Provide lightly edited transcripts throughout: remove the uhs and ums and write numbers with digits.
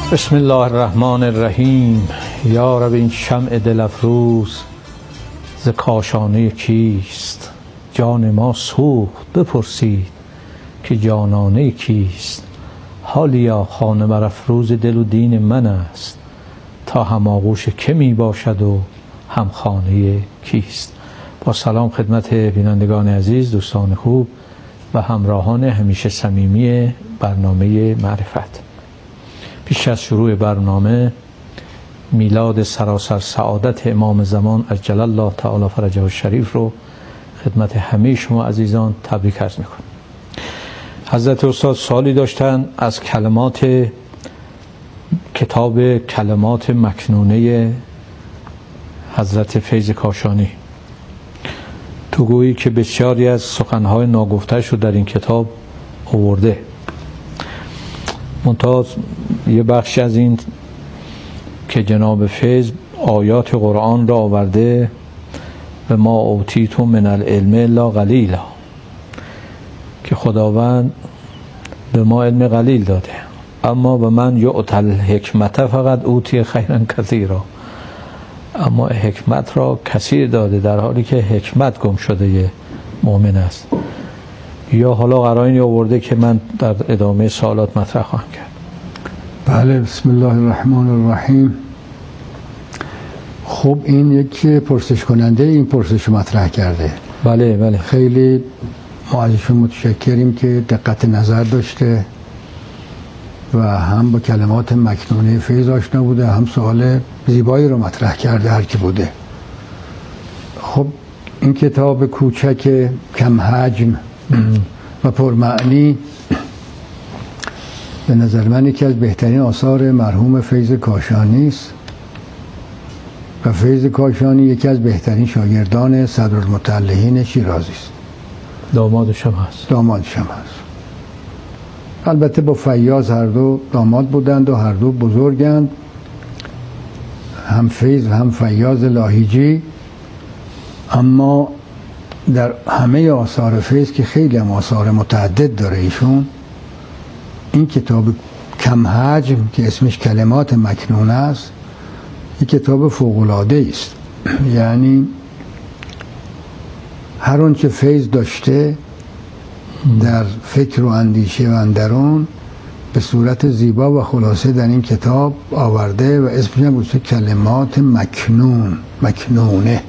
بسم الله الرحمن الرحیم. یا رب این شمع دل افروز ز کاشانه کیست؟ جان ما سوخت بپرسید که جانانه کیست؟ حالیا خانه برافروز دل و دین من است، تا هم آغوش که می باشد و هم خانه کیست؟ با سلام خدمت بینندگان عزیز، دوستان خوب و همراهان همیشه صمیمی برنامه معرفت. پیش از شروع برنامه میلاد سراسر سعادت امام زمان عجل الله تعالی فرجه الشریف رو خدمت همه شما عزیزان تبریک عرض میکنم. حضرت استاد سوالی داشتن از کلمات کتاب کلمات مکنونه حضرت فیض کاشانی. تو گویی که بسیاری از سخنهای ناگفته‌اش رو در این کتاب آورده، منتها یه بخش از این که جناب فیض آیات قرآن را آورده و ما اوتیتم من العلم الا قلیلا، که خداوند به ما علم قلیل داده، اما به من یؤتی الحکمت فقط اوتی خیرا کثیرا، اما حکمت را کثیر داده، در حالی که حکمت گم شده یه مؤمن است. یا حالا قرائنی آورده که من در ادامه سوالات مطرح خواهم کرد. بله، بسم الله الرحمن الرحیم. خب این یکی پرسش کننده این پرسش مطرح کرده. بله خیلی ما ازشون متشکریم که دقت نظر داشته و هم با کلمات مکنونه فیض آشنا بوده، هم سوال زیبایی رو مطرح کرده هر کی بوده. خب این کتاب کوچک کم حجم و پرمعنی به نظر من یکی از بهترین آثار مرحوم فیض کاشانی است و فیض کاشانی یکی از بهترین شاگردان صدرالمتعلقین شیرازی است. دامادش هم هست. البته با فیاض هر دو داماد بودند و هر دو بزرگند، هم فیض و هم فیاض لاهیجی. اما در همه آثار فیض که خیلی هم آثار متعدد داره ایشون، این کتاب کم حجم که اسمش کلمات مکنونه است یک کتاب فوق‌العاده است. یعنی هر آنچه فیض داشته در فکر و اندیشه و اندرون به صورت زیبا و خلاصه در این کتاب آورده و اسمش هم گذاشته کلمات مکنونه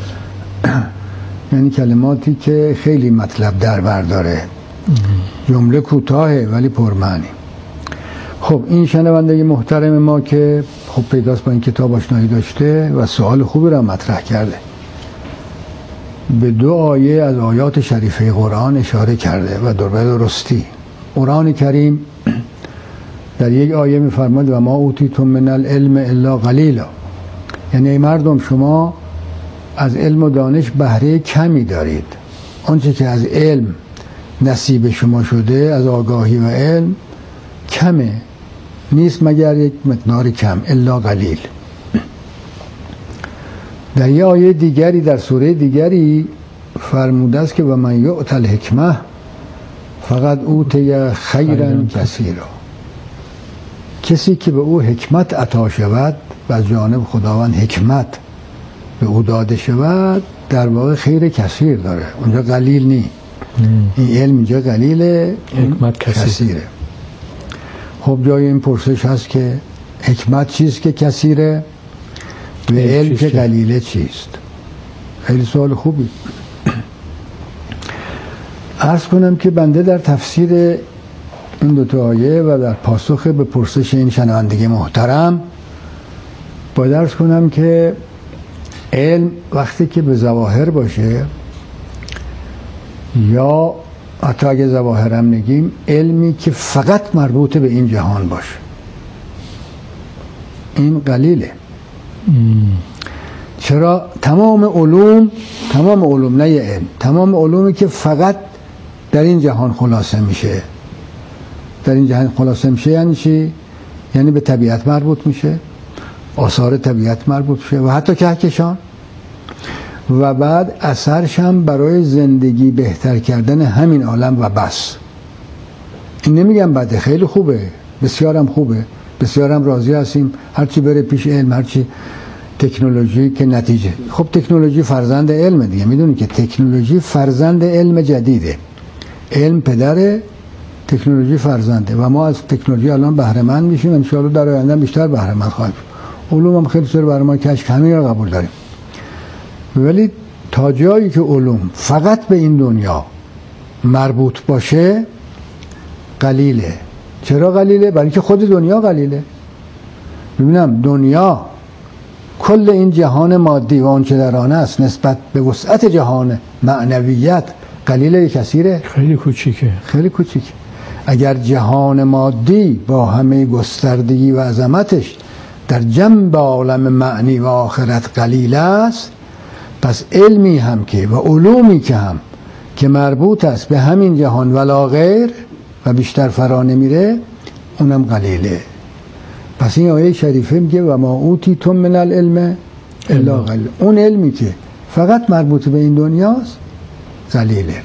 یعنی کلماتی که خیلی مطلب در بر داره، جمله کوتاهه ولی پرمعنی. خب این شنونده محترم ما که خب پیداست با این کتاب آشنایی داشته و سوال خوبی را مطرح کرده، به دو آیه از آیات شریفه قرآن اشاره کرده و درستی. قرآن کریم در یک آیه می‌فرماید و ما اوتیتم من العلم الا قلیلا، یعنی ای مردم شما از علم و دانش بهره کمی دارید، آنچه که از علم نصیب شما شده از آگاهی و علم کمه، نیست مگر یک مقدار کم، الا قلیل. در یه آیه دیگری در سوره دیگری فرموده است که و من یؤتی الحکمه فقط اوتی خیرا کثیرا، کسی که به او حکمت عطا شود و از جانب خداوند حکمت به او داده شود در واقع خیر کثیر داره، اونجا قلیل نی. این علم اینجا قلیله، حکمت کثیره. خب جای این پرسش هست که حکمت چیست که کثیره و علم که قلیله چیست؟ خیلی سوال خوبی. عرض کنم که بنده در تفسیر این دو تا آیه و در پاسخ به پرسش این شنونده محترم باید عرض کنم که علم وقتی که به ظواهر باشه، یا حتی اگه ظواهرم نگیم علمی که فقط مربوط به این جهان باشه، این قلیله. چرا؟ تمام علوم نه علم، تمام علومی که فقط در این جهان خلاصه میشه، یعنی چی؟ یعنی به طبیعت مربوط میشه، آثار طبیعت مربوط میشه و حتی کهکشان، و بعد اثرش هم برای زندگی بهتر کردن همین عالم و بس. این نمیگم بده، خیلی خوبه، بسیارم خوبه، بسیارم راضی هستیم هرچی بره پیش علم، هرچی تکنولوژی که نتیجه. خب تکنولوژی فرزند علم دیگه، میدونی که تکنولوژی فرزند علم جدیده، علم پدر، تکنولوژی فرزنده و ما از تکنولوژی الان بهره مند میشیم، ان شاءالله در آینده بیشتر بهره مند خواهیم. علوم هم خیلی سر برای ما کشف، همین رو قبول داریم، ولی تا جایی که علوم فقط به این دنیا مربوط باشه قلیله. چرا قلیله؟ برای اینکه خود دنیا قلیله. ببینم دنیا، کل این جهان مادی و آنچه در آن است نسبت به وسعت جهان معنویت قلیله کثیره؟ خیلی کوچیکه، خیلی کوچیک. اگر جهان مادی با همه گستردگی و عظمتش در جنب عالم معنی و آخرت قلیل است، پس علمی هم که و علومی که هم که مربوط است به همین جهان ولا غیر و بیشتر فرا نمیره، اونم قلیله. پس این آیه شریفه میگه و ما اوتیتم من العلم الا قلیل. اون علمی که فقط مربوط به این دنیاست قلیله.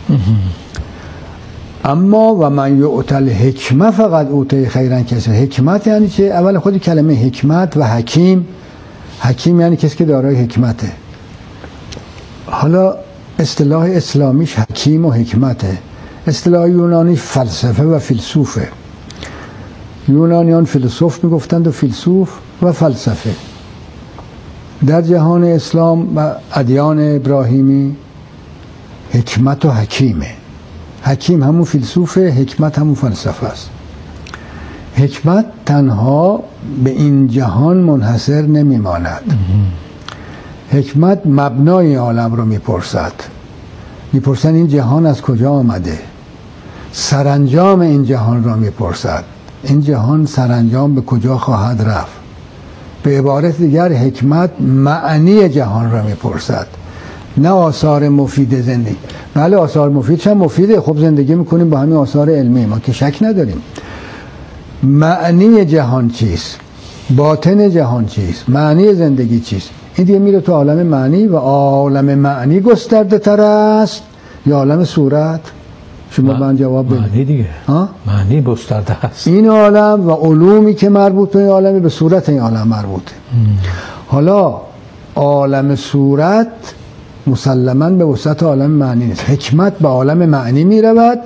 اما و من یؤت الحکمه فقط اوتی خیرا کثیرا. حکمت یعنی چه؟ اول خود کلمه حکمت و حکیم، حکیم یعنی کسی که دارای حکمته. حالا اصطلاح اسلامیش حکیم و حکمته، اصطلاح یونانی فلسفه و فیلسوفه. یونانیان فیلسوف میگفتند و فیلسوف و فلسفه. در جهان اسلام و ادیان ابراهیمی حکمت و حکیمه. حکیم همون فیلسوفه، حکمت همون فلسفه است. حکمت تنها به این جهان منحصر نمیماند. حکمت مبنای عالم رو میپرسد این جهان از کجا آمده، سرانجام این جهان رو میپرسد این جهان سرانجام به کجا خواهد رفت. به عبارت دیگر حکمت معنی جهان رو میپرسد، نه آثار مفید زندگی. بله آثار مفید هم مفیده، خب زندگی میکنیم با همین آثار علمی، ما که شک نداریم. معنی جهان چیست؟ باطن جهان چیست؟ معنی زندگی چیست؟ این دیگه میره تو عالم معنی و عالم معنی گسترده تر است یا عالم صورت؟ شما من جواب بدید. معنی دیگه، معنی گسترده است. این عالم و علومی که مربوط به این عالم به صورت این عالم مربوطه. حالا عالم صورت مسلماً به وسعت عالم معنی نیست. حکمت به عالم معنی می رود،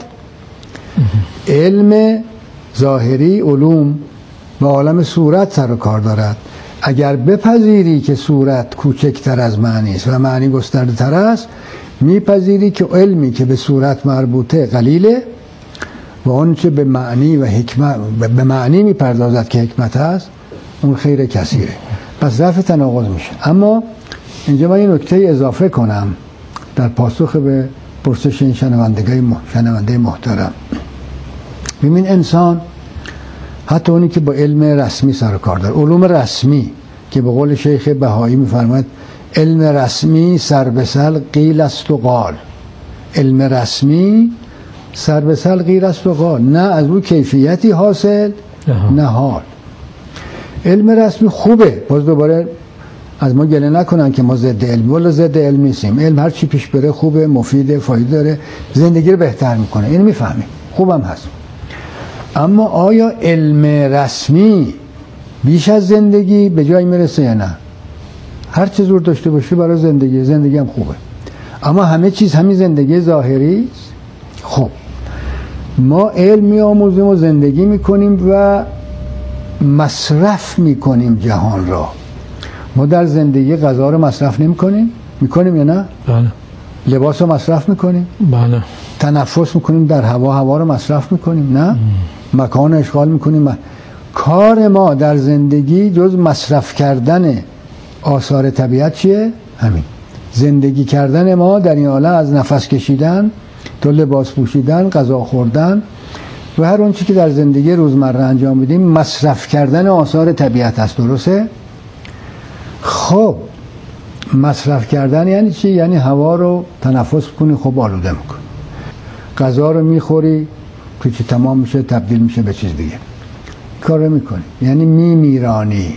علم ظاهری علوم به عالم صورت سر و کار دارد. اگر بپذیری که صورت کوچکتر از معنی است و معنی گسترده تر است، میپذیری که علمی که به صورت مربوطه قلیله و اون چه به معنی و حکمت به معنی میپردازد که حکمت است اون خیر کثیره. پس رفع تناقض میشه. اما اینجا من این نکته اضافه کنم در پاسخ به پرسش این شنونده محترم. ببین انسان حتی اونی که با علم رسمی سر و کار داره، علوم رسمی که به قول شیخ بهایی میفرماید علم رسمی سر به سر قیل است و قال. علم رسمی سر به سر قیل است و قال، نه از اون کیفیتی حاصل نه حال. علم رسمی خوبه، باز دوباره از ما گله نکنن که ما ضد علم، ولی ضد علم نیستیم. علم هر چی پیش بره خوبه، مفیده، فایده داره، زندگی رو بهتر میکنه، اینو میفهمیم، خوبم هست. اما آیا علم رسمی بیش از زندگی به جای میرسه یا نه؟ هر چه زور داشته باشه برای زندگی هم خوبه، اما همه چیز همین زندگی ظاهری است. خب ما علم می‌آموزیم و زندگی میکنیم و مصرف میکنیم جهان را. ما در زندگی غذا رو مصرف میکنیم یا نه؟ بله. لباس رو مصرف میکنیم؟ بله. تنفس میکنیم در هوا رو مصرف میکنیم؟ نه. مکان اشغال میکنیم. کار ما در زندگی جز مصرف کردن آثار طبیعت چیه؟ همین زندگی کردن ما در این عالم، از نفس کشیدن تا لباس پوشیدن، غذا خوردن و هر اون چیزی که در زندگی روزمره انجام میدیم مصرف کردن آثار طبیعت است. درسته؟ خب مصرف کردن یعنی چی؟ یعنی هوا رو تنفس کنی، خب آلوده میکنی. غذا رو میخوری تو چی تمام میشه تبدیل میشه به چیز دیگه، کار رو میکنی، یعنی میمیرانی.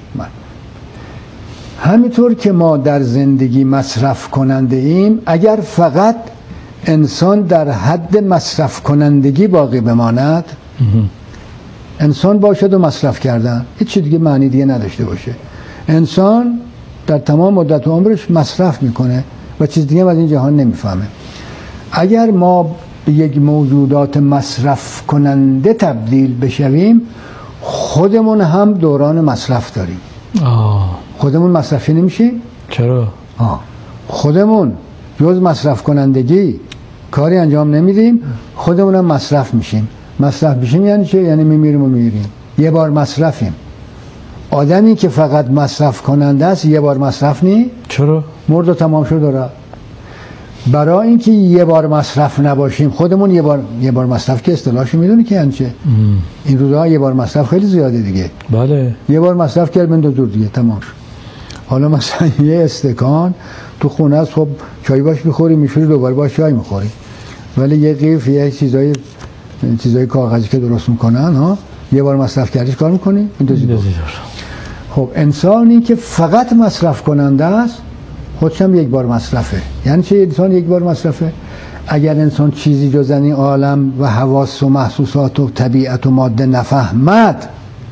همینطور که ما در زندگی مصرف کننده ایم، اگر فقط انسان در حد مصرف کنندگی باقی بماند انسان باشد و مصرف کردن، هیچ چیز دیگه معنی دیگه نداشته باشه. انسان در تمام مدت عمرش مصرف میکنه و چیز دیگه از این جهان نمیفهمه. اگر ما به یک موجودات مصرف کننده تبدیل بشویم، خودمون هم دوران مصرف داریم. خودمون مصرفی نمیشیم؟ چرا؟ خودمون جز مصرف کنندگی کاری انجام نمیدیم، خودمون هم مصرف میشیم. مصرف میشیم یعنی چه؟ یعنی میمیریم و میریم. یه بار مصرفیم. آدمی که فقط مصرف کننده است یه بار مصرف نی؟ چرا؟ مرد و تمام شد داره. برای اینکه یه بار مصرف نباشیم، خودمون یه بار مصرف که اصطلاحش میدونی که یعنی چه؟ این روزها یه بار مصرف خیلی زیاده دیگه. بله. یه بار مصرف کرد من 2 جور دیگه تمام شد. حالا مثلا یه استکان تو خونه است، خب چای باش میخوری، میشوری، دوباره باش چای میخوری. ولی یه قیف، یه چیزای کاغذی که درست میکنن ها، یه بار مصرف کردیش کار میکنی میندازی. خب انسانی که فقط مصرف کننده است خودش هم یک بار مصرفه. یعنی چه انسان یک بار مصرفه؟ اگر انسان چیزی جز این عالم و حواس و محسوسات و طبیعت و ماده نفهمد،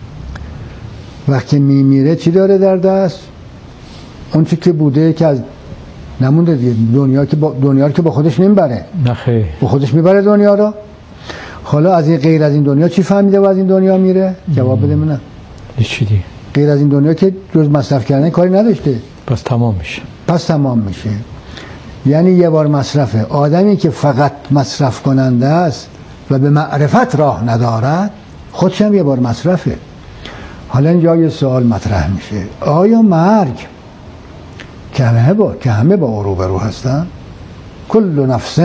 وقتی میمیره چی داره در دست؟ اون چی که بوده که از نمونده دیگه. دنیا که با خودش نمیبره. نخیر. با خودش میبره دنیا رو. حالا از این غیر از این دنیا چی فهمیده و از این دنیا میره؟ جواب بده منم. هیچی دیگه. غیر از این دنیا که جز مصرف کردن کاری نداشته. پس تمام میشه. یعنی یه بار مصرفه. آدمی که فقط مصرف کننده است و به معرفت راه ندارد، خودش هم یه بار مصرفه. حالا اینجا یه سوال مطرح میشه، آیا مرگ که همه با او روبرو هستن، کل نفس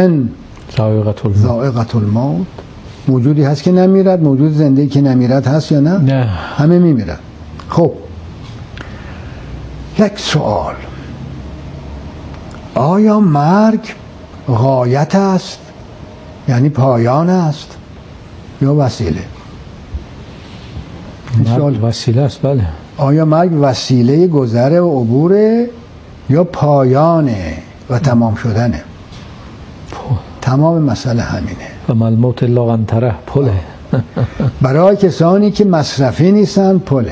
ذائقة الموت، موجودی هست که نمیرد، موجود زنده‌ای که نمیرد هست یا نه؟ نه، همه میمیرن. خب یک سوال، آیا مرگ غایت است، یعنی پایان است، یا وسیله؟ مرگ وسیله است. بله. آیا مرگ وسیله گذر و عبوره یا پایانه و تمام شدنه؟ تمام مسئله همینه. و الموت الا قنطره، پله. برای کسانی که مصرفی نیستن پله.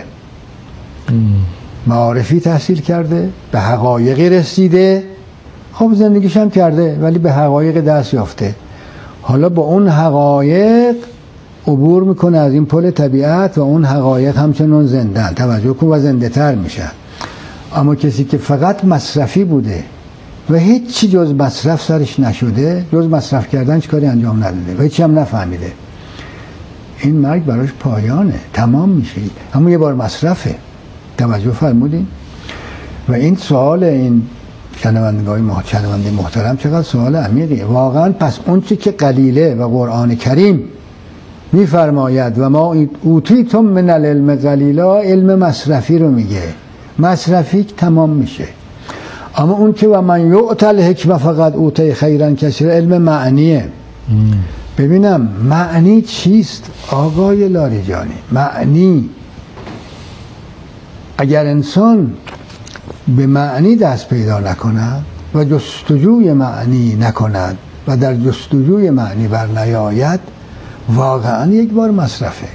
معارفی تحصیل کرده، به حقایقی رسیده، خب زندگیش هم کرده ولی به حقایق دست یافته. حالا با اون حقایق عبور میکنه از این پل طبیعت و اون حقایق همچنان زندن، توجه کن، و زنده تر میشن. اما کسی که فقط مصرفی بوده و هیچی جز مصرف سرش نشده، جز مصرف کردن چه کاری انجام نداده و هیچی هم نفهمیده، این مرگ براش پایانه، تمام میشه. اما یه بار مصرفه. توجه فرمودین؟ و این سوال این شنونده محترم چقدر سوال عمیقیه واقعا. پس اون چی که قلیله و قرآن کریم میفرماید و ما اوتیتم من العلم قلیلا، علم مصرفی رو میگه، مصرفی تمام میشه. اما اون که و من یؤت الحکمه فقط اوتی خیرا کثیرا، علم معنیه. ببینم معنی چیست آقای لاریجانی؟ معنی، اگر انسان به معنی دست پیدا نکند و جستجوی معنی نکند و در جستجوی معنی بر نیاید، واقعا یک بار مصرفه.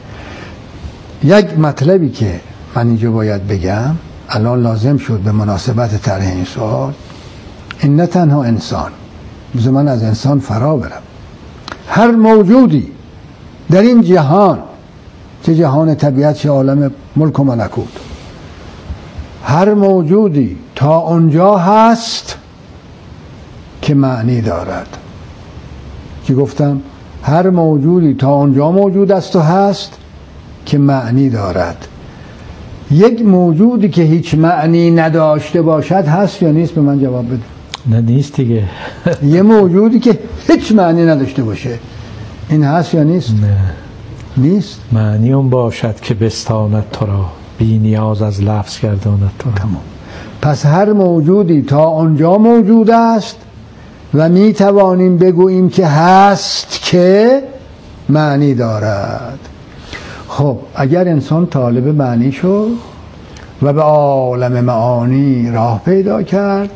یک مطلبی که من اینجا باید بگم، الان لازم شد به مناسبت طرح این سوال، این نه تنها انسان، بذار من از انسان فرا برم، هر موجودی در این جهان، چه جهان طبیعت چه عالم ملک و ملکوت، هر موجودی تا اونجا هست که معنی دارد. چی گفتم؟ هر موجودی تا اونجا موجود است و هست که معنی دارد. یک موجودی که هیچ معنی نداشته باشد هست یا نیست؟ به من جواب بده. نه نیست دیگه. یه موجودی که هیچ معنی نداشته باشه، این هست یا نیست؟ نه نیست. معنی اون باشد که بستاند تو را، بی نیاز از لفظ گرداند تو را. تمام. پس هر موجودی تا اونجا موجود است و می توانیم بگوییم که هست که معنی دارد. خب اگر انسان طالب معنی شد و به عالم معانی راه پیدا کرد،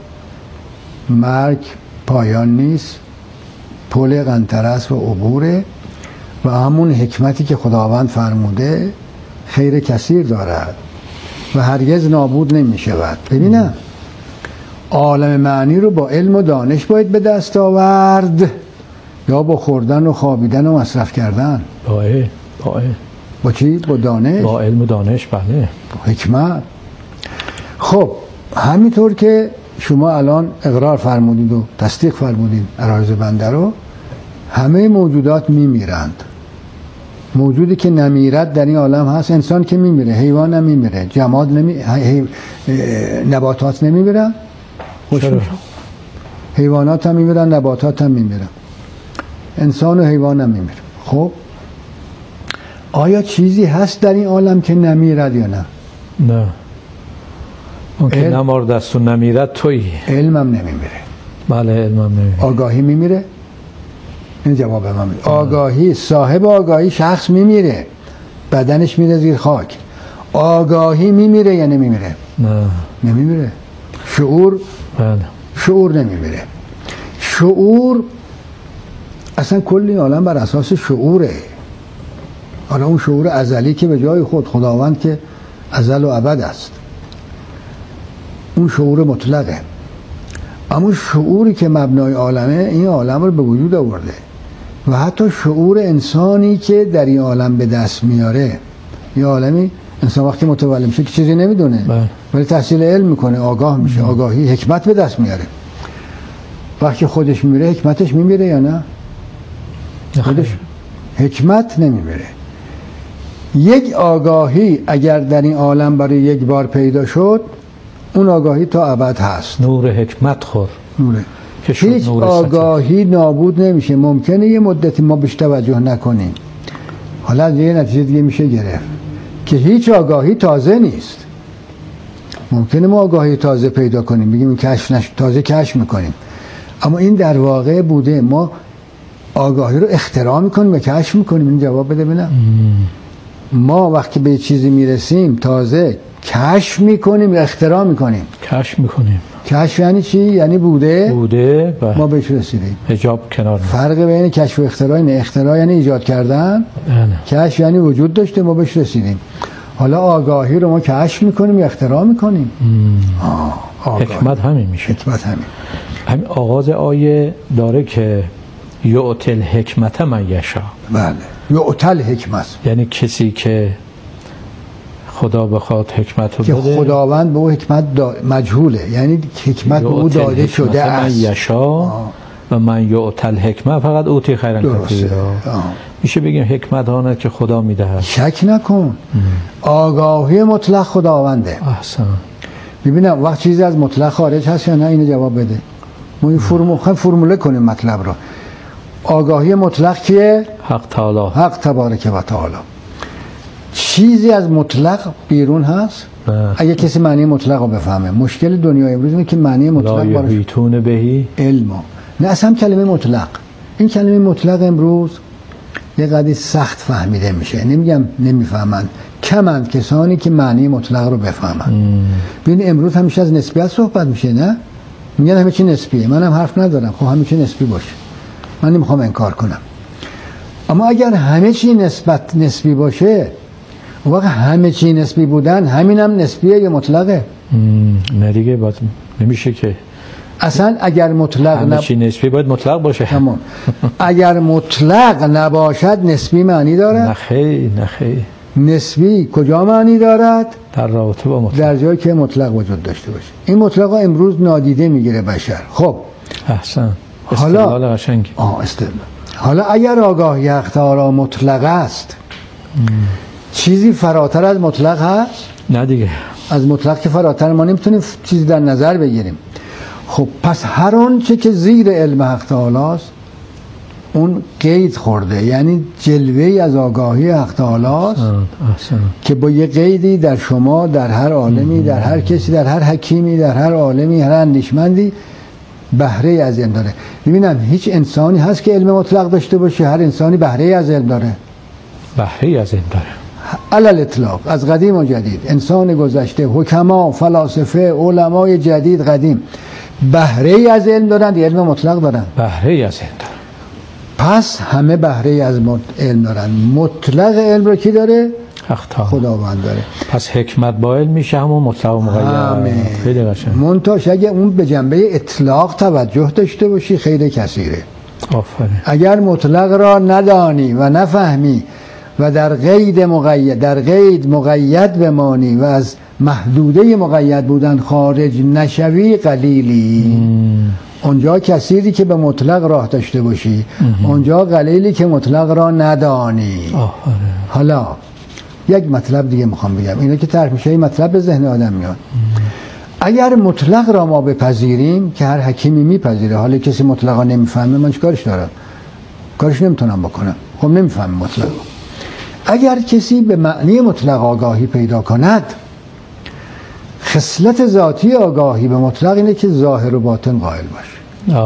مرگ پایان نیست، پل قنطره است و عبوره. و همون حکمتی که خداوند فرموده خیر کثیر دارد و هرگز نابود نمی شود. ببینم عالم معنی رو با علم و دانش باید به دست آورد یا با خوردن و خوابیدن و مصرف کردن؟ با چی؟ با دانش؟ با علم و دانش، بله، با حکمت. خب همینطور که شما الان اقرار فرمودید و تصدیق فرمودید عرایض بنده رو، همه موجودات میمیرند. موجودی که نمیرد در این عالم هست. انسان که میمیره، حیوان هم میمیره، جماد نباتات نمیمیرن، حیوانات هم میمیرن، نباتات هم میمیرن، انسان و حیوان هم میمیره. خب آیا چیزی هست در این عالم که نمیرد یا نه؟ نه. اون که نمارده است و نمیرد تویی. علم هم نمیمیره. بله، علم هم نمیمیره. آگاهی میمیره؟ این جواب من میده. آگاهی، صاحب آگاهی شخص میمیره، بدنش میره زیر خاک. آگاهی میمیره یا نمیمیره؟ نه، نمیمیره. شعور؟ بله. شعور نمیمیره. شعور اصلا کلی عالم بر اساس شعوره. حالا اون شعور ازلی که به جای خود خداوند که ازل و ابد است، اون شعور مطلقه. اما شعوری که مبنای عالمه این عالم رو به وجود آورده و حتی شعور انسانی که در این عالم به دست میاره. این عالمی انسان وقتی متولد میشه که چیزی نمیدونه ولی تحصیل علم میکنه، آگاه میشه، آگاهی، حکمت به دست میاره. وقتی خودش میره حکمتش میمیره یا نه؟ خودش حکمت نمیمیره. یک آگاهی اگر در این عالم برای یک بار پیدا شد، اون آگاهی تا ابد هست. نور حکمت خور. نوره. هیچ نور آگاهی نابود نمیشه. ممکنه یه مدتی ما بهش توجه نکنیم، حالا یه نتیجه دیگه میشه گرفت که هیچ آگاهی تازه نیست. ممکنه ما آگاهی تازه پیدا کنیم، بگیم تازه کشف میکنیم، اما این در واقع بوده. ما آگاهی رو اختراع میکنیم و کشف میکنیم. این جواب بده ببینم. ما وقتی به چیزی میرسیم تازه کشف میکنیم یا اختراع میکنیم؟ کشف میکنیم. کشف یعنی چی؟ یعنی بوده ما بهش رسیدیم. حجاب کنار. فرق بین کشف و اختراع اینه. اختراع یعنی ایجاد کردن، کشف یعنی وجود داشته ما بهش رسیدیم. حالا آگاهی رو ما کشف میکنیم یا اختراع میکنیم؟ حکمت همین میشه. حکمت همین آغاز آیه داره که یؤتی الحکمت من یشاء. بله، یؤتی الحکمت یعنی کسی که خدا بخواد حکمت رو که بده، خداوند به او حکمت مجهوله، یعنی حکمت به او داده شده است. من یشاء و من یؤتی الحکمت فقط اوتی خیرا کثیرا. میشه بگیم حکمت آنه که خدا میدهد. شک نکن. آگاهی مطلق خداونده. احسن. ببینم وقت چیزی از مطلق خارج هست یا نه؟ اینو جواب بده. ما این فرموله کنیم مطلب رو. آگاهی مطلق کیه؟ حق تعالی. حق تبارک و تعالی. چیزی از مطلق بیرون هست؟ اگه کسی معنی مطلق رو بفهمه. مشکل دنیا امروز اینه که معنی مطلق لا یحیطون بهی علما. نه اصلا کلمه مطلق. این کلمه مطلق امروز یه قدری سخت فهمیده میشه. نمیگم نمیفهمن، کمند کسانی که معنی مطلق رو بفهمن. ببین امروز همیشه از نسبیت صحبت میشه، نه؟ میگن همه چی نسبیه. منم حرف ندارم، خب همه چی نسبی باشه، من نمیخوام انکار کنم. اما اگر همه چی نسبی باشه، واقعا همه چی نسبی بودن همینم نسبیه یا مطلقه؟ نه دیگه، باید نمیشه که اصلا اگر مطلق همه چی نسبی باید مطلق باشه. تمام. اگر مطلق نباشد نسبی معنی دارد؟ نخیر. نسبی کجا معنی دارد؟ در رابطه با مطلق، در جایی که مطلق وجود داشته باشه. این مطلق ها امروز نادیده میگیره بشر. خب احسن. استدلال قشنگ. حالا اگر آگاهی حق تعالی مطلق است، چیزی فراتر از مطلق هست؟ نه دیگه. از مطلق که فراتر ما نمیتونیم چیزی در نظر بگیریم. خب پس هر آنچه که زیر علم حق تعالی است اون قید خورده، یعنی جلوه‌ای از آگاهی حق تعالی است که با یه قیدی در شما، در هر عالمی، در هر کسی، در هر حکیمی، در هر عالمی، هر اندیشمندی بهره از علم داره. ببینم هیچ انسانی هست که علم مطلق داشته باشه؟ هر انسانی بهره از علم داره. بهره از علم داره علل اطلاق، از قدیم و جدید. انسان گذشته، حکما، فلاسفه، علمای جدید، قدیم، بهره از علم دارن یا علم مطلق دارن؟ بهره از علم دارن. پس همه بهره از علم دارن. مطلق علم رو کی داره؟ خداوند داره. پس حکمت با علم میشه همون مطلق و مقید. خیلی قشنگ. منتاش اگه اون به جنبه اطلاق توجه داشته باشی خیلی کثیره. آفرین. اگر مطلق را ندانی و نفهمی و در قید مقید بمانی و از محدوده مقید بودن خارج نشوی قلیلی. اونجا کثیری که به مطلق راه داشته باشی، اونجا قلیلی که مطلق را ندانی. حالا یک مطلب دیگه میخوام بگم، اینه که طرح میشه این مطلب به ذهن آدم میاد. اگر مطلق را ما بپذیریم که هر حکیمی میپذیره، حالا کسی مطلقا نمیفهمه من چیکارش دارم؟ کارش نمیتونم بکنم. خب نمیفهمه مطلق. اگر کسی به معنی مطلق آگاهی پیدا کند، خصلت ذاتی آگاهی به مطلق اینه که ظاهر و باطن قائل باشه.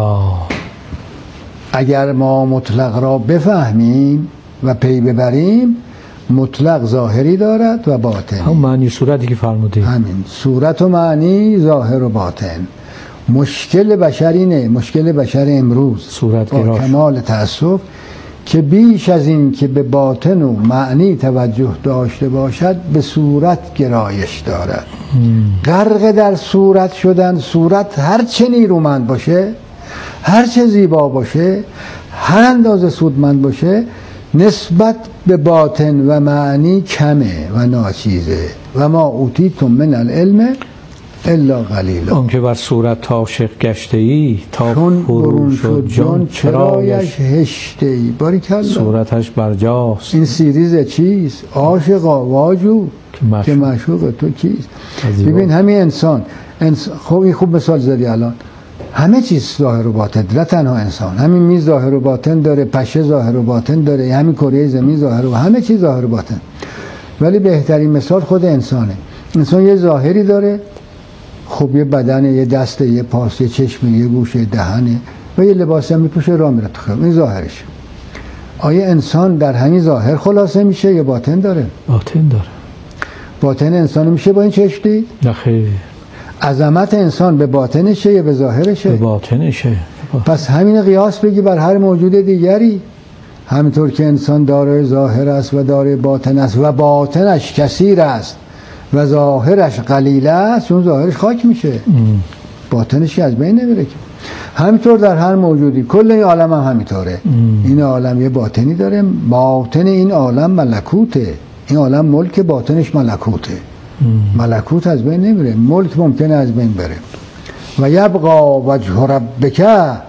اگر ما مطلق را بفهمیم و پی ببریم، مطلق ظاهری دارد و باطن. هم معنی صورتی که فرمودید. همین صورت و معنی، ظاهر و باطن. مشکل بشر اینه، مشکل بشر امروز با کمال تأسف که بیش از این که به باطن و معنی توجه داشته باشد به صورت گرایش دارد. غرق در صورت شدن. صورت هر چه نیرومند باشه، هر چه زیبا باشه، هر اندازه سودمند باشه، نسبت به باطن و معنی کمه و ناچیزه. و ما اوتیتم من العلم الا قلیلا. اون که بر صورت تا عاشق گشته ای، تا برون شد جان چرایش هشته ای. باریکلا. صورتش برجاست. این سیریز چیست؟ عاشقا واجو که معشوق تو کیست؟ ببین همین انسان خب این خوب مثال زدی الان. همه چیز ظاهر و باطن، نه تنها انسان. همین میز ظاهر و باطن داره، پشه ظاهر و باطن داره، همین کره زمین ظاهر و همه چیز ظاهر و باطن. ولی بهترین مثال خود انسانه. انسان یه ظاهری داره، خب یه بدن، یه دست، یه پاست، یه چشم، یه گوشه، دهنه و یه لباسی هم میپوشه راه میره تو خیابون. این ظاهرش. آیا انسان در همین ظاهر خلاصه میشه یا باطن داره؟ باطن داره. باطن انسان میشه با این چشم؟ نه خیر. عظمت انسان به باطنشه یا به ظاهرشه؟ به باطنشه. پس همین قیاس بگی بر هر موجود دیگری. همینطور که انسان داره ظاهر است و داره باطن است و باطنش کثیر است و ظاهرش قلیل است، اون ظاهرش خاک میشه. باطنش از بین نمیره. همینطور در هر موجودی. کل این عالم هم همینطوره. این عالم یه باطنی داره. باطن این عالم ملکوته. این عالم ملک، باطنش ملکوته. ملکوت از بین نمیره، ملک ممکنه از بین بره. و یبقى وجه ربک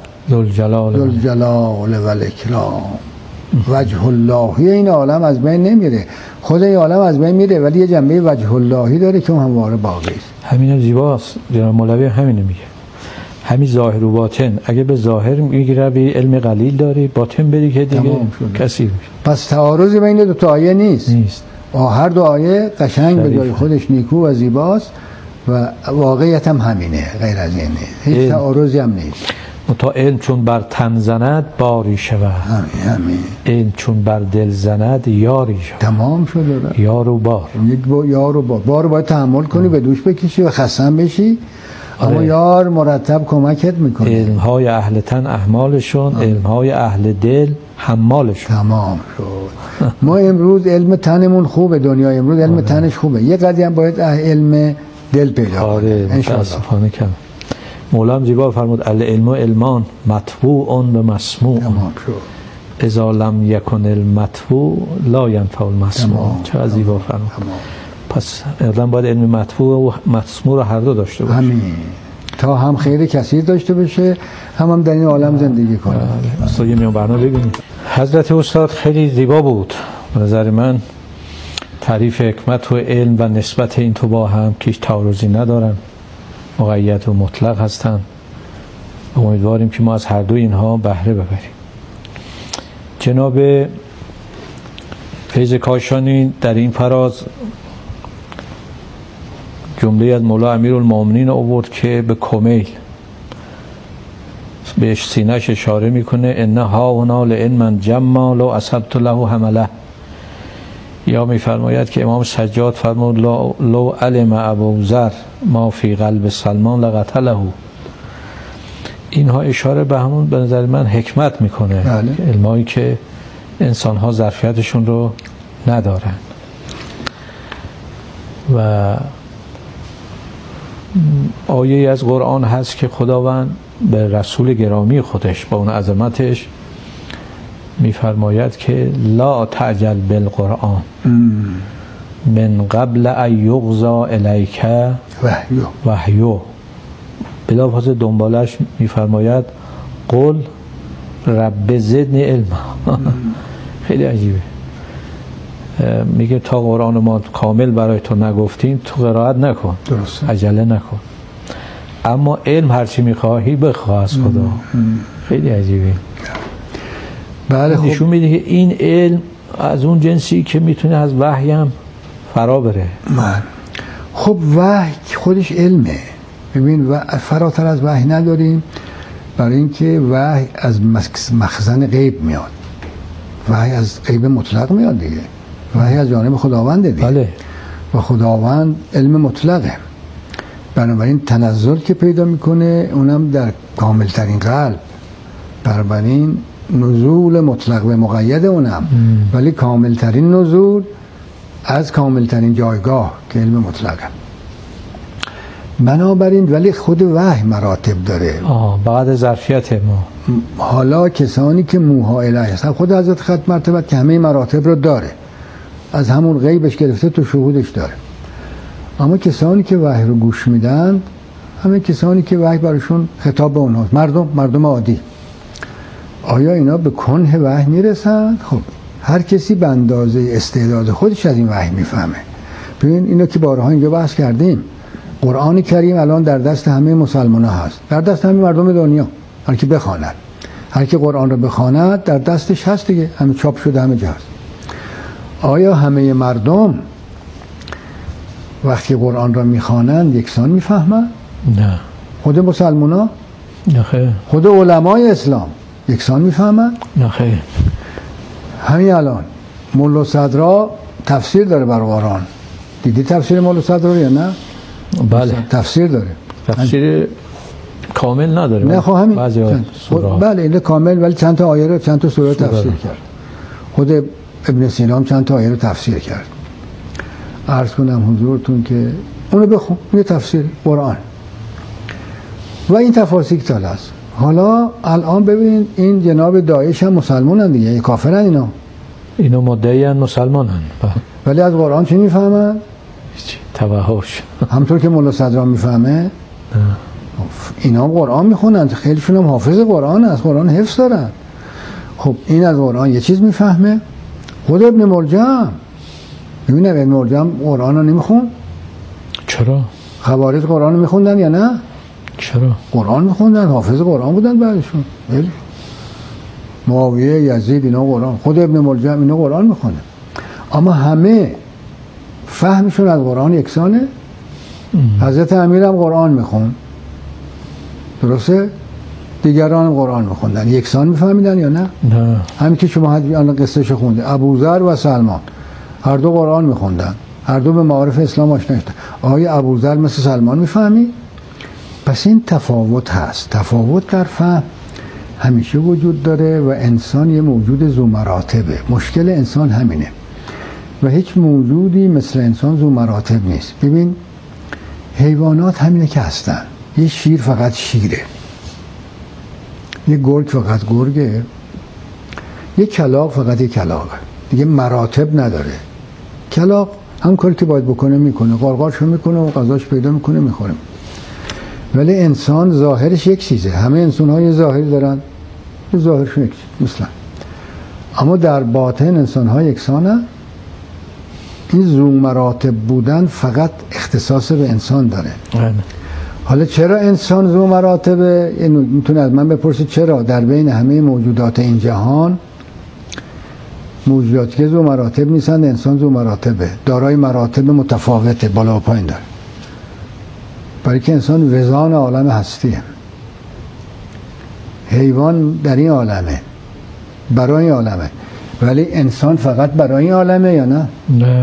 ذوالجلال والاکرام. وجه اللهی این عالم از بین نمیره. خود این عالم از بین میره ولی یه جنبه وجه اللهی داره که همواره باقی است. همین زیباست. جناب مولوی همینه میگه. همین ظاهر و باطن. اگه به ظاهر میگیره به علم قلیل داری، باطن بری که دیگه کثیر میشه. پس تعارضی بین دو تا آیه نیست. هر دو آیه قشنگ به جای خودش نیکو و زیباست و واقعیت هم همینه، غیر از اینه. هیچ تعارضی هم نیست. تا علم چون بر تن زند باری شود. همین. علم چون بر دل زند یاری شود. تمام شده. یار و بار. یار و بار باید تحمل کنی، به دوش بکشی و خستم بشی. اما یار مرتب کمکت میکنه. علمهای اهل تن احمالشون، علمهای اهل دل حمالشون. تمام شد. ما امروز علم تنمون خوبه، دنیا امروز علم تنش خوبه. یه قضیه هم باید علم دل پیدا کنه. متاسفانه کم. مولانا زیبا فرمود العلم علمان مطبوع به مسموع. تمام شد. اذا لم یکن المطبوع لا ینفع المسموع. چقدر زیبا فرمود. پس اقدام باید علم مطبوع و مسموع رو هر دو داشته باشه. همین. تا هم خیر کثیر داشته باشه، هم در این عالم زندگی کنه. استاد یه میان برنامه ببینید. حضرت استاد خیلی زیبا بود. به نظر من تعریف حکمت و علم و نسبت این تو با هم که هیچ تعارضی ندارن، مقید و مطلق هستن. امیدواریم که ما از هر دو اینها بهره ببریم. جناب فیض کاشانی در این فراز جمله از مولا امیرالمومنین آورد که به کمیل بهش سینه‌اش اشاره میکنه ان هاهنا لعلم جما لو اصبت له حمله. یا میفرماید که امام سجاد فرمود لو علم ابوذر ما فی قلب سلمان لقتله. اینها اشاره به همون به نظر من حکمت میکنه، بله. علمایی که انسانها ظرفیتشون رو ندارن. و آیه از قرآن هست که خداوند به رسول گرامی خودش با اون عظمتش میفرماید که لا تعجل بالقرآن من قبل ان یقضی الیک وحیه. بلافاظ دنبالش میفرماید قل رب زدنی علما. خیلی عجیبه. میگه تا قرآن ما کامل برای تو نگفتیم تو قرائت نکن، درسته، عجله نکن، اما علم هرچی میخواهی بخواه از خدا. خیلی عجیبه. بله. خب نشون میده که این علم از اون جنسی که میتونه از وحی هم فرا بره. خب وحی خودش علمه. ببین فراتر از وحی نداریم، برای اینکه وحی از مخزن غیب میاد، وحی از غیب مطلق میاد دیگه، وحی از جانب خداونده دیگه. بله. و خداوند علم مطلقه، بنابراین تنزل که پیدا میکنه اونم در کاملترین قلب، بنابراین نزول مطلق و مقید اونم ولی کاملترین نزول از کاملترین جایگاه که علم مطلقه. بنابراین ولی خود وحی مراتب داره بعد ظرفیت ما. حالا کسانی که موها الیه هستن، خود حضرت ختم مرتبت که همه مراتب رو داره، از همون غیبش گرفته تو شهودش داره، اما کسانی که وحی رو گوش میدن همه کسانی که وحی براشون خطاب به اونهاست، مردم عادی، آیا اینا به کنه وحی میرسن؟ خب هر کسی به اندازه استعداد خودش از این وحی میفهمه. ببین اینو که بارها اینجا بحث کردیم، قرآن کریم الان در دست همه مسلمان ها هست، در دست همه مردم دنیا، هر کی بخواند، هر کی قرآن رو بخواند در دستش هست دیگه، همه چاپ شده، همه جا هست. آیا همه مردم وقتی قرآن را میخوانند یکسان میفهمند؟ نه. خود مسلمان ها؟ نه خیر. خود علمای اسلام یکسان میفهمند؟ نه خیر. همین الان مولا صدرا تفسیر داره بر قرآن، دیدی تفسیر مولا صدرا یا نه؟ بله. تفسیر داره، تفسیر کامل نداره. نه خب همین بعضی سوره. بله این کامل، ولی چند تا آیه رو چند تا سوره تفسیر کرد. خود ابن سینا هم چند تا آیه رو تفسیر کرد. عرض کنم حضورتون که اونو بخون، یه تفسیر قرآن و این تفاسیر تال است. حالا الان ببین این جناب داعش هم مسلمانن دیگه، یه کافرن اینا مدعیان مسلمانن، ولی از قرآن چی میفهمن؟ توحش. همطور که مولا صدرا میفهمه اینا هم قرآن میخونن، خیلیشون هم حافظ قرآن، از قرآن حفظ دارن. خب این از قرآن یه چیز میفهمه. خود ابن ملجم، ببینم ابن ملجم قرآن رو نمیخون؟ چرا؟ خوارج قرآن رو میخوندن یا نه؟ چرا؟ قرآن میخوندن، حافظ قرآن بودن بعدشون. معاویه، یزید، اینا قرآن، خود ابن ملجم اینا قرآن میخونه، اما همه فهمشون از قرآن یکسانه. حضرت امیر هم قرآن میخون، درسته؟ دیگران هم قرآن میخوندن، یکسان میفهمیدن یا نه؟ نه. همین که شما الان قصهشو خونده، ابوذر و سلمان هر دو قرآن میخوندن، هر دو به معارف اسلام آشنا شدن. آیا ابوذر مثل سلمان میفهمی؟ پس این تفاوت هست، تفاوت در فهم همیشه وجود داره و انسان یه موجود ذو مراتبه. مشکل انسان همینه و هیچ موجودی مثل انسان ذو مراتب نیست. ببین حیوانات همینه که هستن، یه شیر فقط شیره، یه گرگ فقط گرگه، یه کلاغ فقط یه کلاغه، دیگه مراتب نداره. کلاغ هم کاری که باید بکنه میکنه، قارقارشو میکنه و غذاش پیدا میکنه میخوره. ولی انسان ظاهرش یک چیزه، همه انسان ها یه ظاهری دارن، یه ظاهرشون یک چیز مثلا، اما در باطن انسان ها یکسانه. این ذو مراتب بودن فقط اختصاص به انسان داره. حالا چرا انسان ذو مراتبه؟ میتونه از من بپرسید چرا در بین همه موجودات این جهان موجوداتی که ذو مراتب نیستند انسان ذو مراتبه، دارای مراتب متفاوته، بالا و پایین داره؟ برای که انسان وزان عالم هستیه، حیوان در این عالمه، برای این عالمه، ولی انسان فقط برای این عالمه یا نه؟ نه.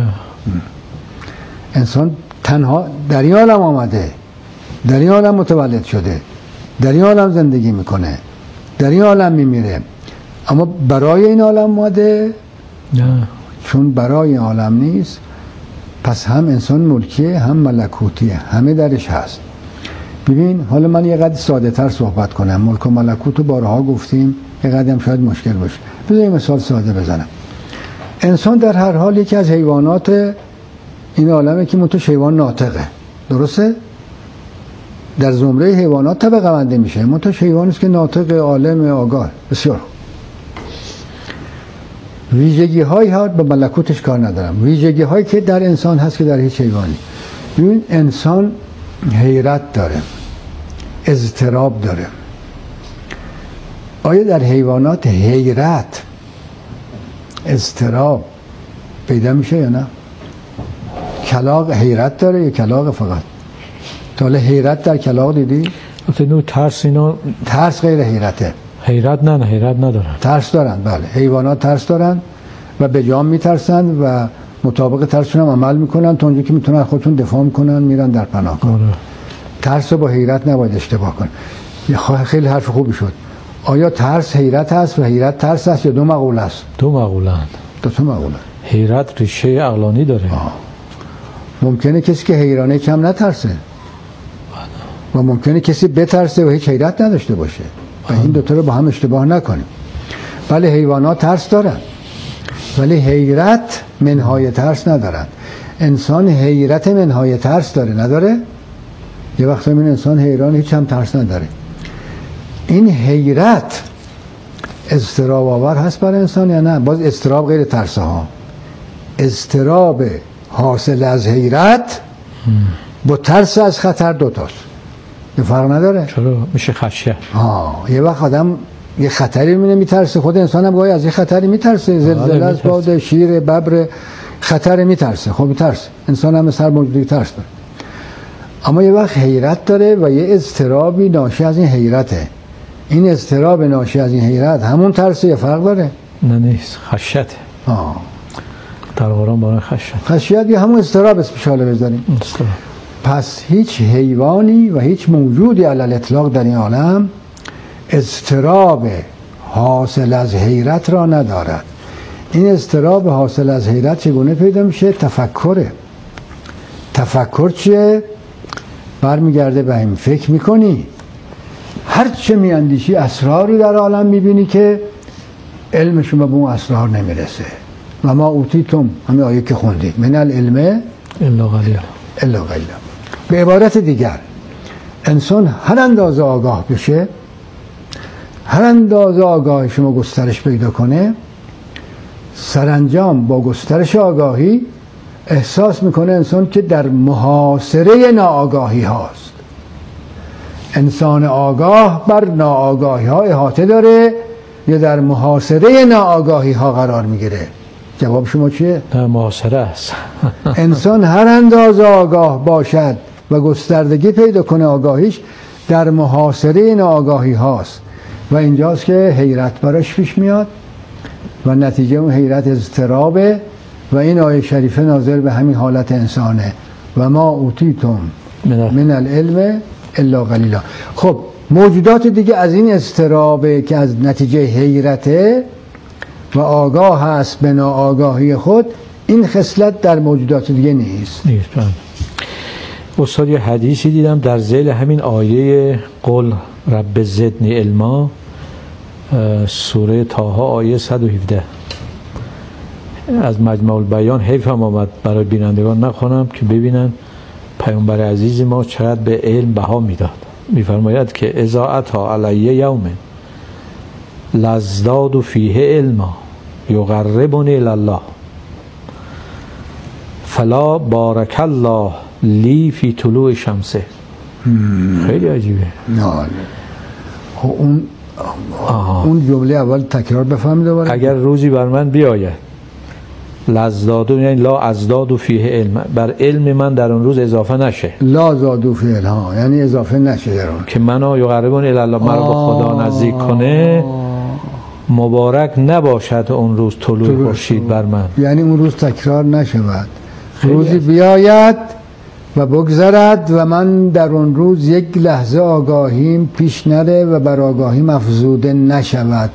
انسان تنها در این عالم آمده، در این عالم متولد شده، در این عالم زندگی میکنه، در این عالم میمیره، اما برای این عالم اومده؟ نه. چون برای این عالم نیست، پس هم انسان ملکیه هم ملکوتیه، همه درش هست. ببین حالا من یه قدر ساده تر صحبت کنم. ملک و ملکوت رو بارها گفتیم، یه قدر هم شاید مشکل باشه. بذار یه مثال ساده بزنم. انسان در هر حال یکی از حیوانات این عالمه که منتها حیوان ناطقه، درسته؟ در زمره حیوانات طبقه بندی میشه، منتها حیوانی است که ناطق، عالم، آگاه. بسیار ویژگی هایی ها به ملکوتش کار ندارم، ویژگی هایی که در انسان هست که در هیچ حیوانی. ببین انسان حیرت داره، اضطراب داره. آیا در حیوانات حیرت، اضطراب پیدا میشه یا نه؟ کلاغ حیرت داره یا کلاغ فقط؟ تا حالا حیرت در کلاغ دیدی؟ نوع ترس اینا، ترس غیر حیرته. حیرت نه، حیرت ندارن. ترس دارن، بله. حیوانات ترس دارن و به جام میترسن و مطابق ترسشون هم عمل میکنن تا اونجا که میتونن خودشون دفاع میکنن، میرن در پناهگاه. ترس رو با حیرت نباید اشتباه کن. خیلی حرف خوبی شد. آیا ترس حیرت هست و حیرت ترس هست یا دو مقوله است؟ دو مقولن. دو تا مقوله. حیرت ریشه عقلانی داره. ممکنه کسی که حیرانه کم نترسه و ممکنه کسی بترسه و هیچ حیرت نداشته باشه و این دوتا رو با هم اشتباه نکنیم. بله حیوانات ترس دارن ولی حیرت منهای ترس ندارن. انسان حیرت منهای ترس داره، نداره؟ یه وقت این انسان حیران هیچ هم ترس نداره. این حیرت اضطراب آور هست برای انسان یا نه؟ باز اضطراب غیر ترس ها. اضطراب حاصل از حیرت با ترس از خطر دوتاست. یه فرق نداره؟ چرا؟ میشه خشیت. یه وقت آدم یه خطری میبینه میترسه. خود انسان هم گاهی از یه خطری میترسه، زلزله از باد، شیر، ببر، خطر میترسه. خب میترسه، انسان هم مثل هر موجودی ترس داره. اما یه وقت حیرت داره و یه اضطرابی ناشی از این حیرته. این اضطراب ناشی از این حیرت همون ترسه یا فرق داره؟ نه نیست، خشیت. در قرآن برای خشیت یا همون اضطراب اسمش حالا بذاریم. پس هیچ حیوانی و هیچ موجودی علی الاطلاق در این عالم اضطراب حاصل از حیرت را ندارد. این اضطراب حاصل از حیرت چگونه پیدا میشه؟ تفکره. تفکر چیه؟ برمیگرده به این فکر میکنی، هر چه میاندیشی اسراری در عالم میبینی که علمشون به اون اسرار نمیرسه. و ما اوتیتم، همین آیه که خوندید، من العلم الا قلیلا. الا قلیلا. به عبارت دیگر انسان هر اندازه آگاه بشه، هر اندازه آگاهی شما گسترش پیدا کنه، سرانجام با گسترش آگاهی احساس میکنه انسان که در محاصره ناآگاهی هاست. انسان آگاه بر ناآگاهی ها احاطه داره یا در محاصره ناآگاهی ها قرار میگیره؟ جواب شما چیه؟ در محاصره است. انسان هر اندازه آگاه باشد و گستردگی پیدا کنه آگاهیش، در محاصره ناآگاهی هاست و اینجاست که حیرت براش پیش میاد و نتیجه اون حیرت اضطرابه و این آیه شریفه ناظر به همین حالت انسانه. و ما اوتیتم من العلم الا قلیلا. خب موجودات دیگه از این اضطرابه که از نتیجه حیرته و آگاه هست به ناآگاهی خود، این خصلت در موجودات دیگه نیست. استاد یه حدیثی دیدم در ذیل همین آیه قل رب زدنی علما، سوره طه آیه 117 از مجمع البیان. حیف هم آمد برای بینندگان نخونم که ببینن پیامبر عزیز ما چقدر به علم بها میداد. میفرماید که اذا اتی علی یوم لازداد فیه علما یقربنی الی الله فلا بارک الله لی فی طلوع شمسه. خیلی عجیبه. خب اون جمله اول تکرار بفهمید دوباره. اگر روزی بر من بیاید لازداد، یعنی لا ازداد فیه علم، بر علم من در اون روز اضافه نشه. لا زادو فیه علم یعنی اضافه نشه در اون، که منو یقربنی الی الله، مرا با خدا نزدیک کنه، مبارک نباشد اون روز طلوع خورشید بر من. یعنی اون روز تکرار نشود. روزی بیاید و بگذرد و من در اون روز یک لحظه آگاهیم پیش نره و بر آگاهیم افزوده نشود.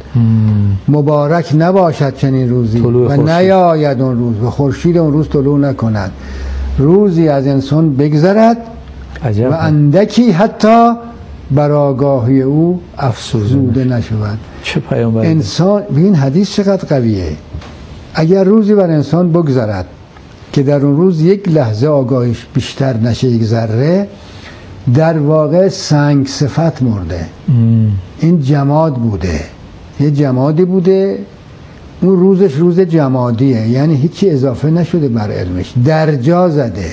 مبارک نباشد چنین روزی و نیاید اون روز و خورشید اون روز طلوع نکند. روزی از انسان بگذرد و اندکی حتی بر آگاهی او افزوده نشود. چه پیامبر انسان این حدیث چقدر قویه. اگر روزی بر انسان بگذرد که در اون روز یک لحظه آگاهیش بیشتر نشه یک ذره، در واقع سنگ صفت مرده. این جماد بوده، یه جمادی بوده، اون روزش روز جمادیه، یعنی هیچی اضافه نشده بر علمش، درجا زده.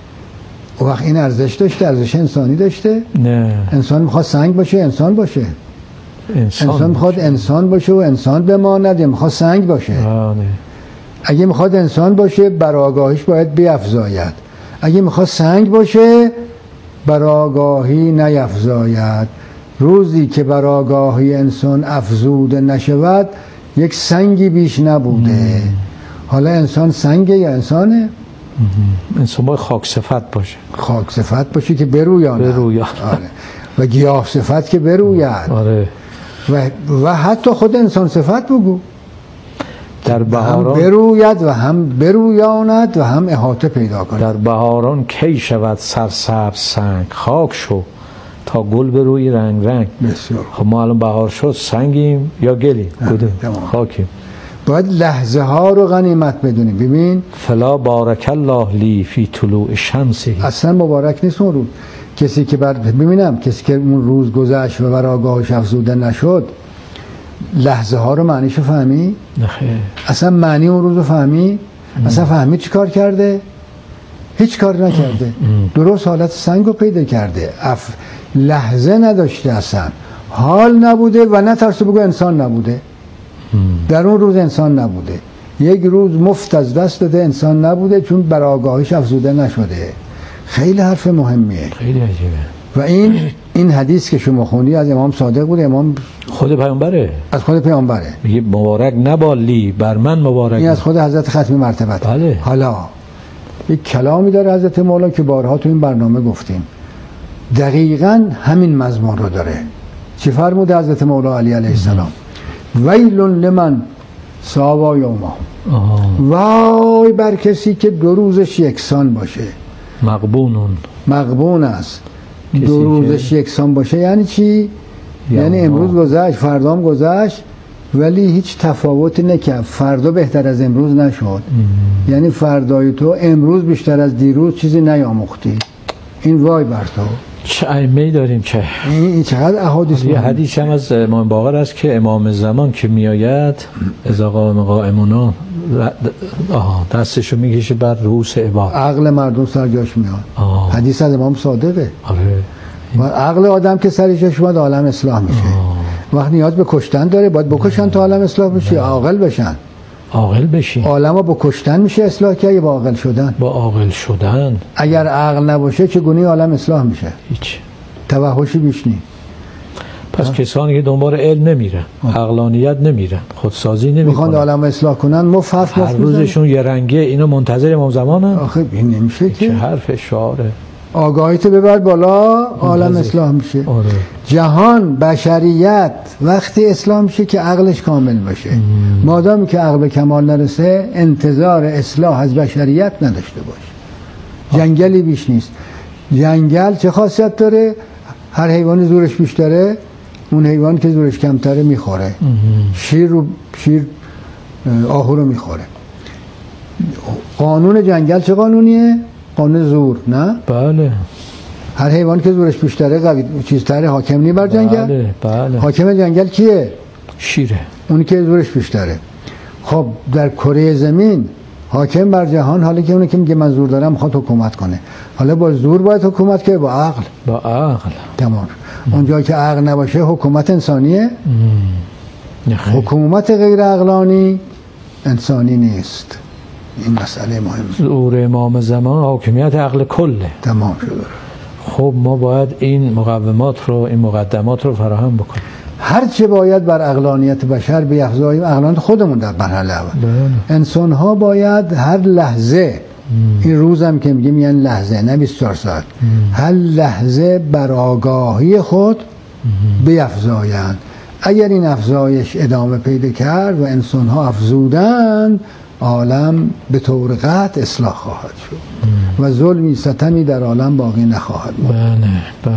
و وقت این ارزش داشته، ارزش انسانی داشته؟ نه. انسان میخواد سنگ باشه انسان باشه، انسان میخواد انسان باشه و انسان بماند، میخواد سنگ باشه. اگه میخواد انسان باشه بر آگاهیش باید بیفزاید، اگه میخواد سنگ باشه بر آگاهی نیفزاید. روزی که بر آگاهی انسان افزوده نشود یک سنگی بیش نبوده. حالا انسان سنگه یا انسانه؟ انسان باید خاک صفت باشه، خاک صفت باشه که برویاند. آره. و گیاه صفت که بروید. آره. و حتی خود انسان صفت بگو، در بهاران هم بروید و هم برویاند و هم احاطه پیدا کند. در بهاران کی شود سرسبز سنگ، خاک شو تا گل بروی رنگ رنگ. بسیار. خب ما الان بهار شد سنگیم یا گلیم؟ خاکیم. باید لحظه ها رو غنیمت بدونیم. ببین فلا بارک الله لی فی طلوع شمسه، اصلا مبارک نیست اون روز. کسی که ببینم کسی که اون روز گذشت و بر آگاهش افزوده نشد، لحظه ها رو معنیشو فهمی؟ نخیر. اصلا معنی اون روز رو فهمی؟ اصلا فهمی چی کار کرده؟ هیچ کار نکرده. درست حالت سنگ رو پیدا کرده. لحظه نداشته، اصلا حال نبوده و نترسه بگو انسان نبوده. در اون روز انسان نبوده. یک روز مفت از دست داده، انسان نبوده چون بر آگاهیش افزوده نشده. خیلی حرف مهمیه، خیلی عجیبه. و این حدیث که شما خوندی از امام صادق بود. امام خود پیامبره، از خود پیامبره میگه مبارک نبالی بر من مبارک. این از خود حضرت ختمی مرتبت. بله. حالا یک کلامی داره حضرت مولا که بارها تو این برنامه گفتیم، دقیقاً همین مضمون رو داره. چی فرموده حضرت مولا علی علیه السلام؟ ویل لمن ساوا یوما، وای بر کسی که دو روزش یکسان باشه. مغبون است. دو روزش یکسان باشه یعنی چی؟ یعنی امروز گذشت فردام گذشت ولی هیچ تفاوتی نکرد، فردا بهتر از امروز نشد. یعنی فردای تو امروز بیشتر از دیروز چیزی نیاموختی. این وای بر تو. چه ائمه‌ای داریم که این چقدر احادیث. یه حدیث هم از امام باقر است که امام زمان که میآید اذا قام قائمون دستشو میکشه بر رؤوس عباد، عقل مردم سر جاش میاد. حدیث از امام صادقه. آره. و عقل آدم که سر جاش اومد عالم اصلاح میشه. وقتی نیاز به کشتن داره باید بکشن تا عالم اصلاح بشه. عاقل بشن. عاقل بشین. عالمو با کشتن میشه اصلاح کرد یا با عاقل شدن؟ با عاقل شدن. اگر عقل نباشه چگونه عالم اصلاح میشه؟ هیچ. توحشی بیش نیست. پس کسانی که دنبال علم نمیرن، عقلانیت نمیرن، خودسازی نمیکنن، میخوان عالم اصلاح کنن، مفت هر روزشون یه رنگه، اینا منتظر امام زمانن. آخه این نمیشه که. چه حرف شعاره. آگاهیت ببر بالا عالم اصلاح میشه. آره. جهان بشریت وقتی اصلاح میشه که عقلش کامل باشه. مادامی که عقل به کمال نرسه انتظار اصلاح از بشریت نداشته باش. جنگلی بیش نیست. جنگل چه خاصیت داره؟ هر حیوانی زورش بیشتره، اون حیوان که زورش کمتره میخوره. شیر آهو رو میخوره. قانون جنگل چه قانونیه؟ قانون زور، نه؟ بله. هر حیوان که زورش بیشتره قوی چیزتره حاکم نی بر جنگل. بله. حاکم جنگل کیه؟ شیره. اونی که زورش بیشتره. خب در کره زمین حاکم بر جهان حالا که اونی که میگه من زور دارم میخواد حکومت کنه. حالا با زور باید حکومت کنه با عقل. با عقل. تمام. اونجا که عقل نباشه حکومت انسانیه. حکومت غیر عقلانی انسانی نیست. این مسئله مهمه. ظهور امام زمان حاکمیت عقل کله. تمام شده. خب ما باید این مقومات رو، این مقدمات رو فراهم بکنیم. هرچه باید بر عقلانیت بشر بیفزاییم، عقلانیت خودمون در مرحله اول. انسان ها باید هر لحظه این روزم که میگیم یعنی لحظه، نه 24 ساعت. هر لحظه بر آگاهی خود بیفزایند. اگر این افزایش ادامه پیدا کرد و انسان‌ها افزودند، عالم به طور قطع اصلاح خواهد شد و ظلمی ستمی در عالم باقی نخواهد بود. بله.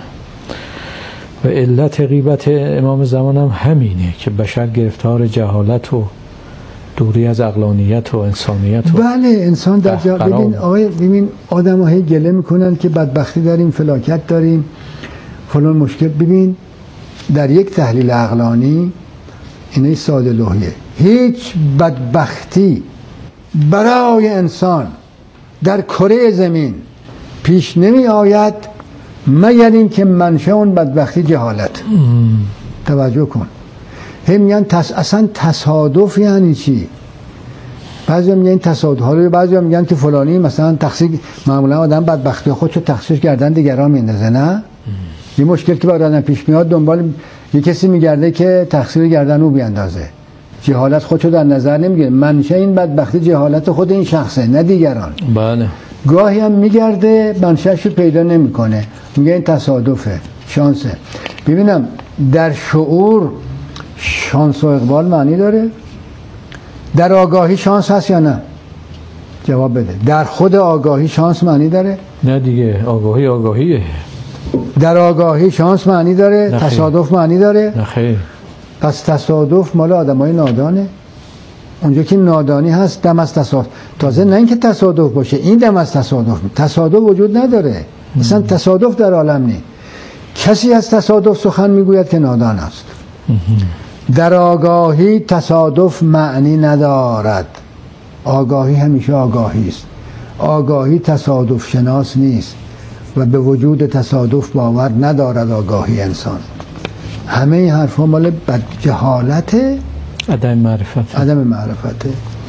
و علت غیبت امام زمان هم همینه که بشر گرفتار جهالت و دوری از عقلانیت و انسانیت و بله، انسان در ببین آدم ها هی گله میکنن که بدبختی داریم، فلاکت داریم، فلان مشکل. ببین در یک تحلیل عقلانی اینه ساده لوحیه، هیچ بدبختی برای انسان در کره زمین پیش نمی آید مگر این که منشأ اون بدبختی جهالت. توجه کن، هم میگن اصلا تصادف یعنی چی؟ بعضی میگن تصادف، حالا بعضی میگن که فلانی مثلا تقصیر، معمولا آدم بدبختی خودشو تقصیر کردن دیگران میندازه. نه، یه مشکل که برای آدم پیش میاد دنبال یه کسی میگرده که تقصیر گردن او بیاندازه. جهالت خودشو در نظر نمیگیره. منشأ این بدبختی جهالت خود این شخصه، نه دیگران. بله. گاهی هم میگرده منشأشو پیدا نمیکنه، میگه این تصادفه، شانسه. ببینم در شعور شانس و اقبال معنی داره؟ در آگاهی شانس هست یا نه؟ جواب بده. در خود آگاهی شانس معنی داره؟ نه دیگه، آگاهیه. در آگاهی شانس معنی داره؟ نخیر. تصادف معنی داره؟ نه خیر. پس تصادف مال آدمای نادانه. اونجا که نادانی هست دم از تصادف. تازه نه اینکه تصادف باشه، این دم از تصادف وجود نداره. اصلا تصادف در عالم نیست. کسی از تصادف سخن میگوید که نادان است. در آگاهی تصادف معنی ندارد. آگاهی همیشه آگاهی است. آگاهی تصادف شناس نیست و به وجود تصادف باور ندارد آگاهی انسان. همه این حرفا مال جهالت، عدم معرفت.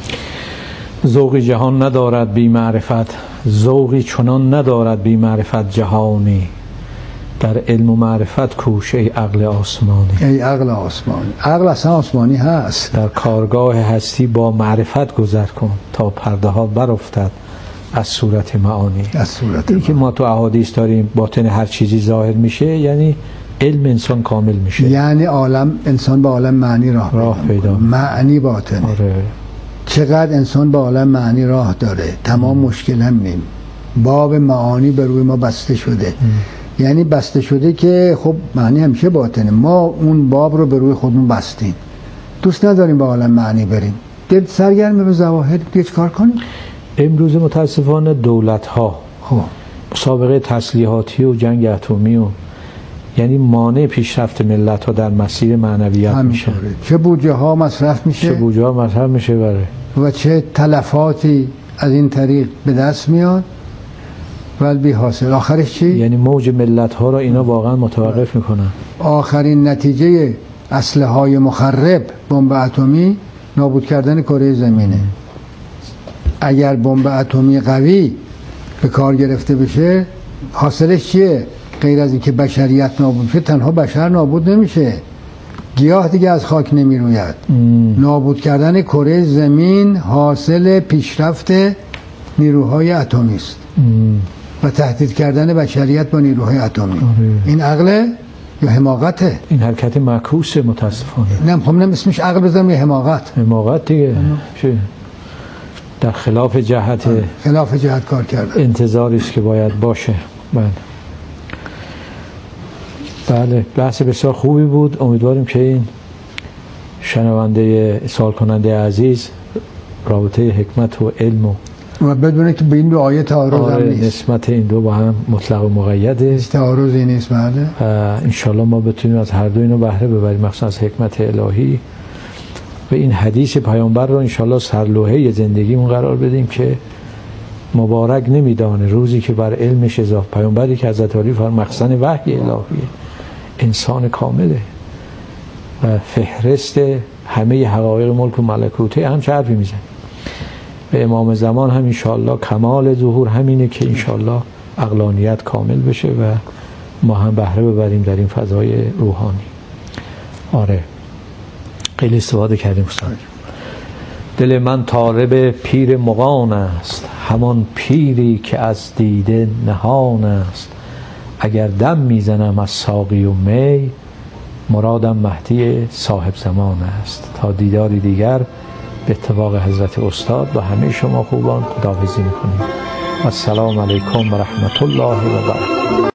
ذوقی جهان ندارد بی معرفت، ذوقی چنان ندارد بی معرفت جهانی. در علم و معرفت کوش ای عقل آسمانی. ای عقل آسمانی. عقل اصلا آسمانی هست. در کارگاه هستی با معرفت گذر کن تا پرده ها برافتد از صورت معانی. این که ما تو احادیث داریم باطن هر چیزی ظاهر میشه، یعنی علم انسان کامل میشه، یعنی انسان با عالم معنی راه پیدا. معنی باطنه. آره. چقدر انسان با عالم معنی راه داره، تمام مشکل هم نیم. باب معانی به روی ما بسته شده. یعنی بسته شده که خب معنی همیشه باطنه، ما اون باب رو به روی خودمون بستیم، دوست نداریم با عالم معنی بریم، دل سرگرم به ظواهر. چه کار کنیم؟ امروز متاسفانه دولت ها مسابقه تسلیحاتی و جنگ اتمی و یعنی مانع پیشرفت ملت ها در مسیر معنویت میشه. چه بودجه ها مصرف میشه بره و چه تلفاتی از این طریق به دست میاد ولی بی حاصل. آخرش چی؟ یعنی موج ملت ها را اینا واقعا متوقف میکنن. آخرین نتیجه اسلحه های مخرب، بمب اتمی، نابود کردن کره زمینه. اگر بمب اتمی قوی به کار گرفته بشه حاصلش چیه؟ غیر از اینکه بشریت نابود شه، تنها بشر نابود نمیشه، گیاه دیگه از خاک نمی روید. نابود کردن کره زمین حاصل پیشرفت نیروهای اتمی است و تهدید کردن بشریت با نیروهای اتمی. این عقله یا حماقته؟ این حرکت معکوسه متاسفانه. نه خب نه اسمش عقل بزنم یا حماقت دیگه. در خلاف جهت کار کرده. انتظاری است که باید باشه. بله بحث بسیار خوبی بود. امیدواریم که این شنونده سوال کننده عزیز رابطه حکمت و علم و بدونه که به این دو آیه تعارض نیست. نسبت این دو با هم مطلق و مقیده. تعارضی نیست. بله. انشالله ما بتونیم از هر دو اینو بهره ببریم، مخصوصا از حکمت الهی و این حدیث پیامبر رو انشالله سرلوحه زندگیمون قرار بدیم که مبارک نمیدانه روزی که بر علمش اضافه. پیامبری که حضرت علی فرمود مخزن وحی الهیه، انسان کامله و فهرست همه حقایق ملک و ملکوته، هم چه حرفی میزنه. به امام زمان هم انشالله کمال ظهور همینه که انشالله عقلانیت کامل بشه و ما هم بهره ببریم در این فضای روحانی. آره خیلی استفاده کردیم استاد. دل من طالب پیر مغان است، همان پیری که از دیده نهان است. اگر دم میزنم از ساقی و می، مرادم مهدی صاحب زمان است. تا دیداری دیگر به اتفاق حضرت استاد با همه شما خوبان خداحافظی میکنیم. السلام علیکم و رحمت الله و برکاته.